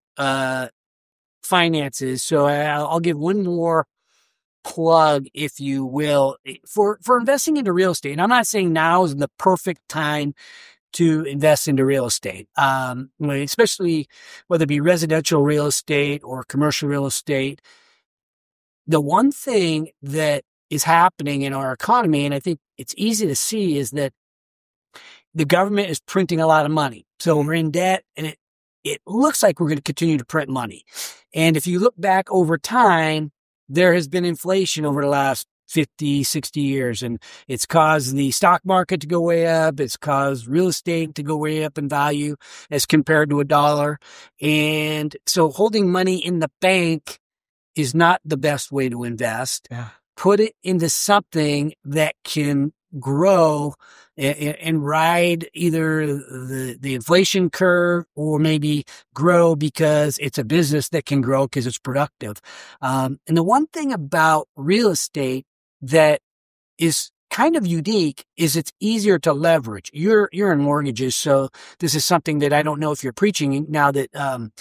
finances, so I'll give one more plug, if you will, for investing into real estate. And I'm not saying now is the perfect time to invest into real estate, especially whether it be residential real estate or commercial real estate. The one thing that is happening in our economy, and I think it's easy to see, is that the government is printing a lot of money. So we're in debt, and it looks like we're going to continue to print money. And if you look back over time, there has been inflation over the last 50, 60 years, and it's caused the stock market to go way up. It's caused real estate to go way up in value as compared to a dollar. And so holding money in the bank is not the best way to invest. Yeah. Put it into something that can grow and ride either the inflation curve, or maybe grow because it's a business that can grow because it's productive. And the one thing about real estate that is kind of unique is it's easier to leverage. You're in mortgages, so this is something that I don't know if you're preaching now that,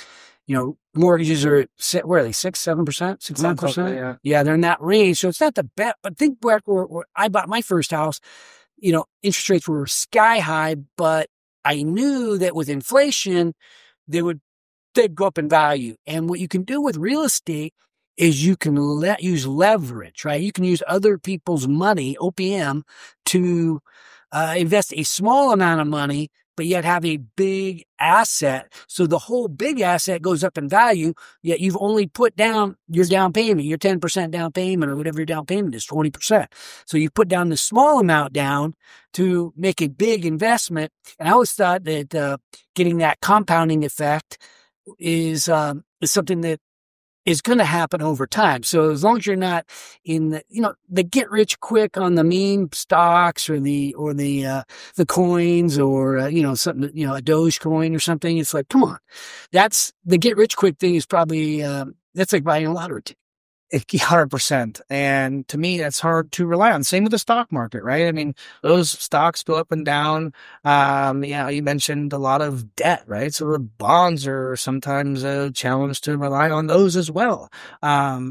mortgages are set, where are they, 6%, 7%, 6%? Yeah, they're in that range. So it's not the best, but think back where I bought my first house, interest rates were sky high, but I knew that with inflation, they'd go up in value. And what you can do with real estate is you can use leverage, right? You can use other people's money, OPM, to invest a small amount of money, but yet have a big asset. So the whole big asset goes up in value, yet you've only put down your down payment, your 10% down payment, or whatever your down payment is, 20%. So you put down the small amount down to make a big investment. And I always thought that getting that compounding effect is something that is going to happen over time. So as long as you're not in the get rich quick on the meme stocks or the coins or, something, a Dogecoin or something, it's like, come on, that's the get rich quick thing is probably, that's like buying a lottery ticket. 100%. And to me, that's hard to rely on. Same with the stock market, right? I mean, those stocks go up and down. You mentioned a lot of debt, right? So the bonds are sometimes a challenge to rely on those as well. I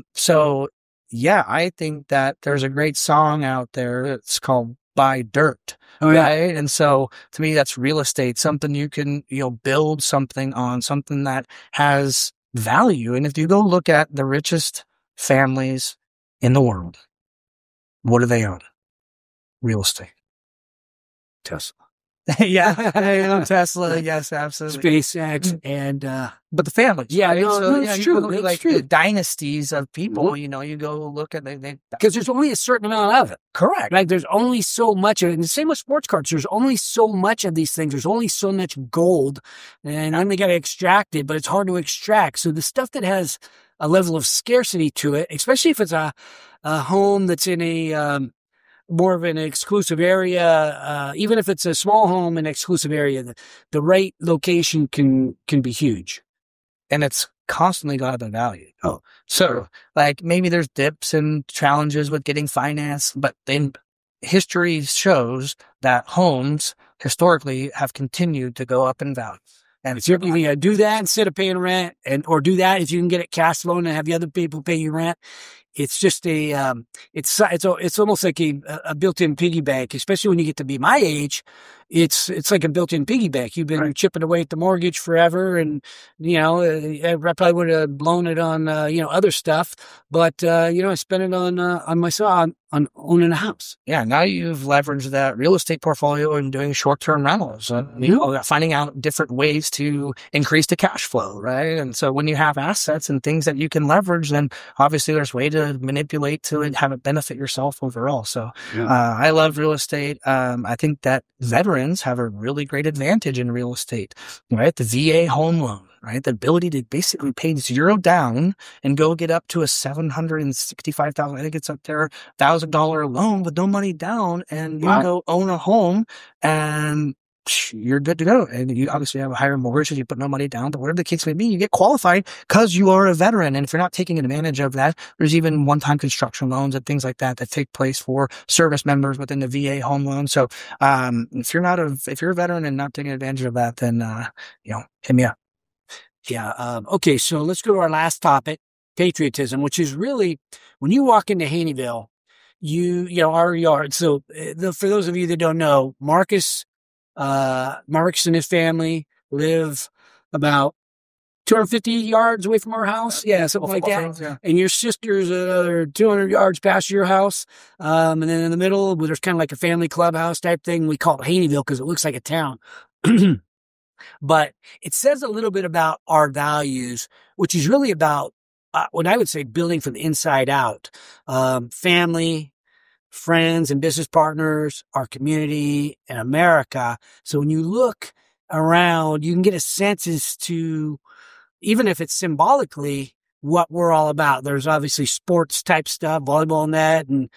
think that there's a great song out there that's called Buy Dirt. Oh, yeah. Right. And so to me, that's real estate, something you can, build something on, something that has value. And if you go look at the richest families in the world, What do they own? Real estate. Tesla. Yeah, I own Tesla. Yes, absolutely. SpaceX and But the families. yeah, right? no, yeah, it's you true. go, It's like true. the dynasties of people, you go look at they Because there's only a certain amount of it. correct. Like there's only so much of it. And the same with sports cards. There's only so much of these things. There's only so much gold, and I only got to extract it, but it's hard to extract. So the stuff that has a level of scarcity to it, especially if it's a home that's in a more of an exclusive area, even if it's a small home in an exclusive area, the right location can be huge. And it's constantly got the value. Oh, So, like, maybe there's dips and challenges with getting finance, but then history shows that homes historically have continued to go up in value. And if you can do that instead of paying rent, or do that if you can get it cash loan and have the other people pay you rent. It's just it's almost like a built-in piggy bank, especially when you get to be my age. It's like a built-in piggy bank. You've been chipping away at the mortgage forever, and I probably would have blown it on other stuff, but I spent it on myself on owning a house. yeah, now you've leveraged that real estate portfolio and doing short-term rentals, finding out different ways to increase the cash flow, right? And so when you have assets and things that you can leverage, then obviously there's a way to manipulate to have it benefit yourself overall. So I love real estate. I think that veterans have a really great advantage in real estate, right? The VA home loan, right? The ability to basically pay zero down and go get up to a $765,000, I think it's up there, $1,000 loan with no money down, and you go own a home and you're good to go. And you obviously have a higher mortgage and you put no money down, but whatever the case may be, you get qualified because you are a veteran. And if you're not taking advantage of that, there's even one-time construction loans and things like that take place for service members within the VA home loan. So, if you're a veteran and not taking advantage of that, then, hit me up. Yeah. Okay. So let's go to our last topic, patriotism, which is really when you walk into Haneyville, our yard. So for those of you that don't know, Marcus and his family live about 250 yards away from our house. Yeah, something like that. Yeah. And your sister's another 200 yards past your house. And then in the middle, there's kind of like a family clubhouse type thing. We call it Haneyville because it looks like a town. But it says a little bit about our values, which is really about what I would say building from the inside out. Family, friends and business partners, our community, and America. So when you look around, you can get a sense as to, even if it's symbolically, what we're all about. There's obviously sports type stuff, volleyball net and,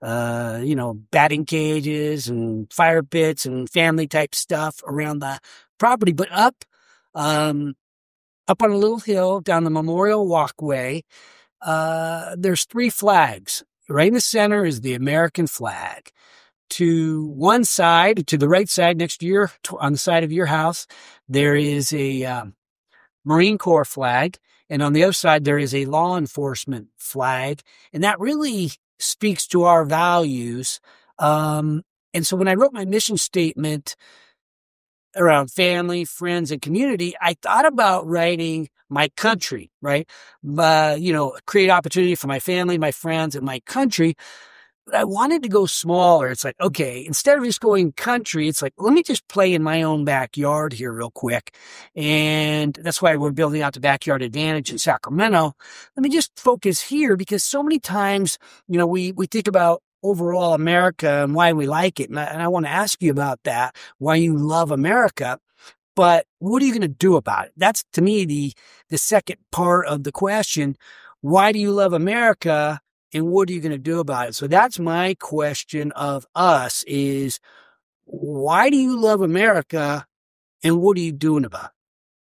batting cages and fire pits and family type stuff around the property. But up on a little hill down the Memorial Walkway, there's 3 flags. Right in the center is the American flag. To one side, to the right side, next to on the side of your house, there is a Marine Corps flag. And on the other side, there is a law enforcement flag. And that really speaks to our values. And so when I wrote my mission statement around family, friends, and community, I thought about writing my country, right? Create opportunity for my family, my friends, and my country. But I wanted to go smaller. It's like, okay, instead of just going country, it's like, let me just play in my own backyard here real quick. And that's why we're building out the Backyard Advantage in Sacramento. Let me just focus here because so many times, we think about overall America and why we like it. And I want to ask you about that, why you love America. But what are you going to do about it? That's, to me, the second part of the question. Why do you love America, and what are you going to do about it? So that's my question of us is, why do you love America, and what are you doing about it?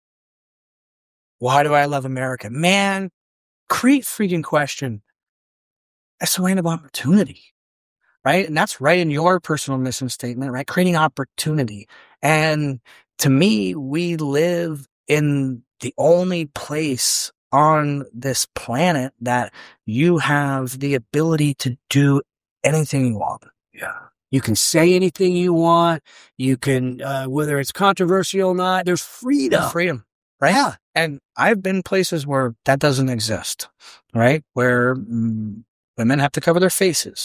Why do I love America? Man, great freaking question. That's the land of opportunity, right? And that's right in your personal mission statement, right? Creating opportunity. And to me, we live in the only place on this planet that you have the ability to do anything you want. Yeah. You can say anything you want. You can, whether it's controversial or not, there's freedom. Freedom, right? Yeah. And I've been places where that doesn't exist, right? Where women have to cover their faces.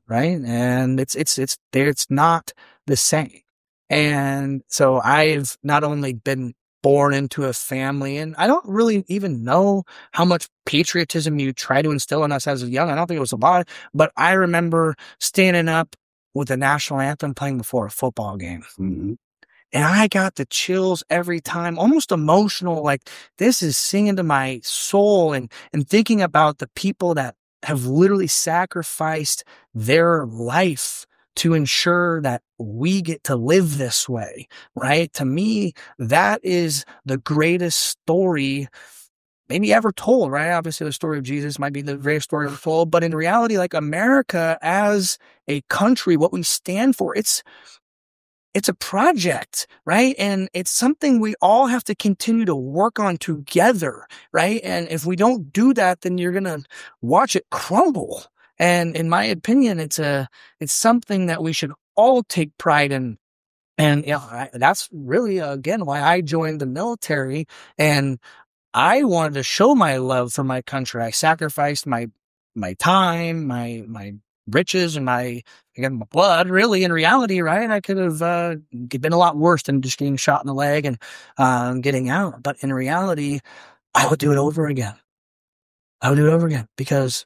right? And it's not the same. And so I've not only been born into a family, and I don't really even know how much patriotism you try to instill in us as a young. I don't think it was a lot, but I remember standing up with the national anthem playing before a football game. Mm-hmm. And I got the chills every time, almost emotional, like this is singing to my soul and thinking about the people that have literally sacrificed their life to ensure that we get to live this way, right? To me, that is the greatest story maybe ever told, right? Obviously, the story of Jesus might be the greatest story ever told, but in reality, like America as a country, what we stand for, it's a project, right? And it's something we all have to continue to work on together, right? And if we don't do that, then you're going to watch it crumble. And in my opinion, it's something that we should all take pride in. And that's really, again, why I joined the military. And I wanted to show my love for my country. I sacrificed my time, my riches, and my blood, really, in reality, right? I could have been a lot worse than just getting shot in the leg and getting out. But in reality, I would do it over again. I would do it over again because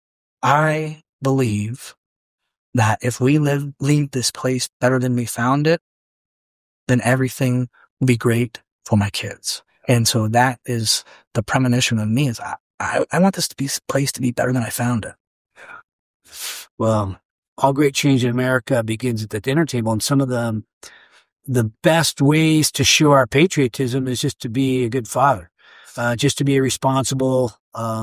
I believe that if we leave this place better than we found it, then everything will be great for my kids. And so that is the premonition of me is I want this place to be better than I found it. Well, all great change in America begins at the dinner table, and some of the best ways to show our patriotism is just to be a good father, just to be a responsible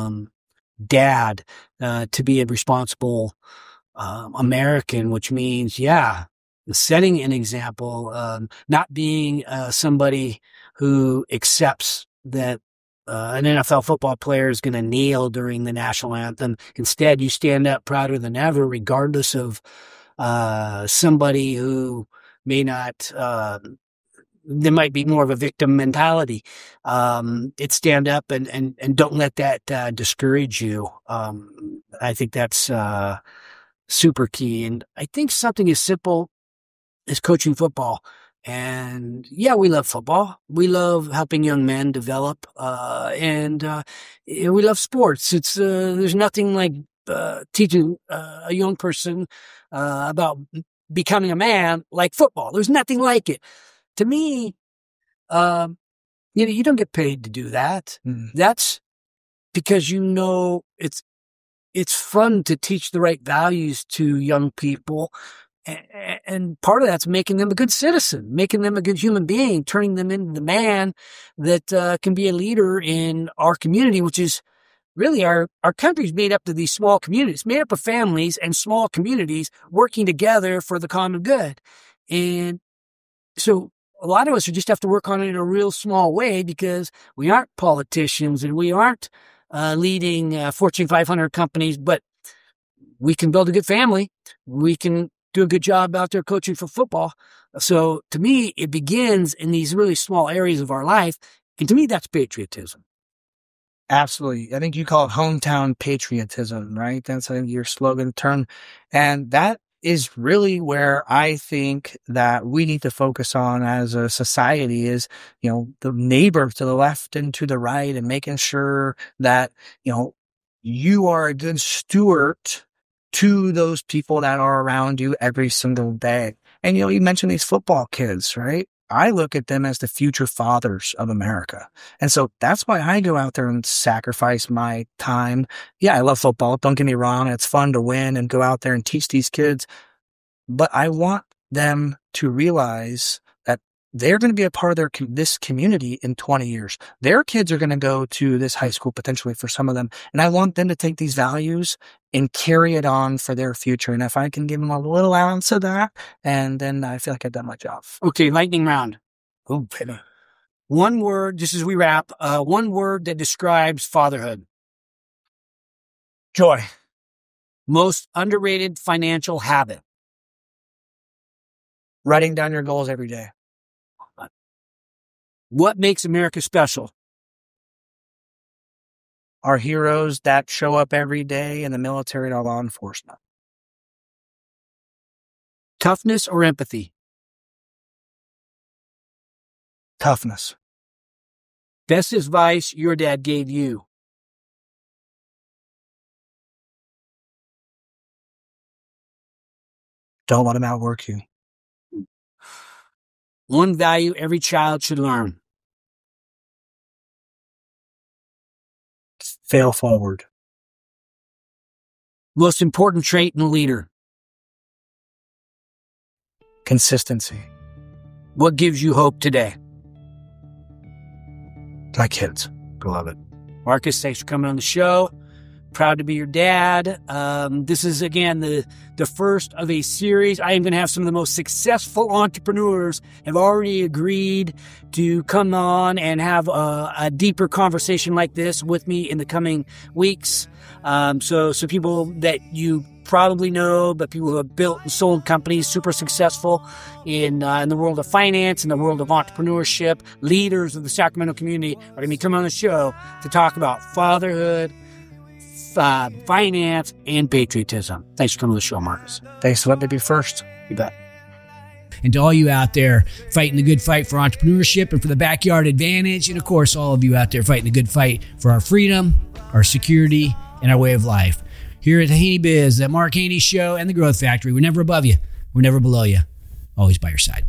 dad, to be a responsible American, which means, setting an example, not being somebody who accepts that an NFL football player is going to kneel during the national anthem. Instead, you stand up prouder than ever, regardless of somebody who may not, there might be more of a victim mentality. It's stand up and don't let that discourage you. I think that's super key. And I think something as simple as coaching football. And we love football. We love helping young men develop, and we love sports. It's there's nothing like teaching a young person about becoming a man like football. There's nothing like it. To me, you don't get paid to do that. That's because it's fun to teach the right values to young people. And part of that's making them a good citizen, making them a good human being, turning them into the man that can be a leader in our community, which is really our country's made up of these small communities, made up of families and small communities working together for the common good. And so a lot of us just have to work on it in a real small way because we aren't politicians and we aren't leading Fortune 500 companies, but we can build a good family. We can do a good job out there coaching for football. So to me, it begins in these really small areas of our life. And to me, that's patriotism. Absolutely. I think you call it hometown patriotism, right? That's your slogan term. And that is really where I think that we need to focus on as a society is, the neighbor to the left and to the right and making sure that, you are a good steward to those people that are around you every single day. And, you mentioned these football kids, right? I look at them as the future fathers of America. And so that's why I go out there and sacrifice my time. Yeah, I love football. Don't get me wrong. It's fun to win and go out there and teach these kids. But I want them to realize that they're going to be a part of this community in 20 years. Their kids are going to go to this high school potentially for some of them. And I want them to take these values and carry it on for their future. And if I can give them a little ounce of that, and then I feel like I've done my job. Okay, lightning round. Oh, baby. One word, just as we wrap, one word that describes fatherhood. Joy. Most underrated financial habit. Writing down your goals every day. What makes America special? Our heroes that show up every day in the military and our law enforcement. Toughness or empathy? Toughness. Best advice your dad gave you? Don't let him outwork you. One value every child should learn? Fail forward. Most important trait in a leader? Consistency. What gives you hope today? My kids. Beloved. Marcus, thanks for coming on the show. Proud to be your dad. This is, again, the first of a series. I am going to have some of the most successful entrepreneurs have already agreed to come on and have a deeper conversation like this with me in the coming weeks. So people that you probably know, but people who have built and sold companies, super successful in the world of finance, in the world of entrepreneurship, leaders of the Sacramento community are going to be coming on the show to talk about fatherhood, finance, and patriotism. Thanks for coming to the show, Marcus. Thanks for letting me be first. You bet. And to all you out there fighting the good fight for entrepreneurship and for the backyard advantage, and of course, all of you out there fighting the good fight for our freedom, our security, and our way of life. Here at the Haney Biz, the Mark Haney Show, and the Growth Factory, we're never above you. We're never below you. Always by your side.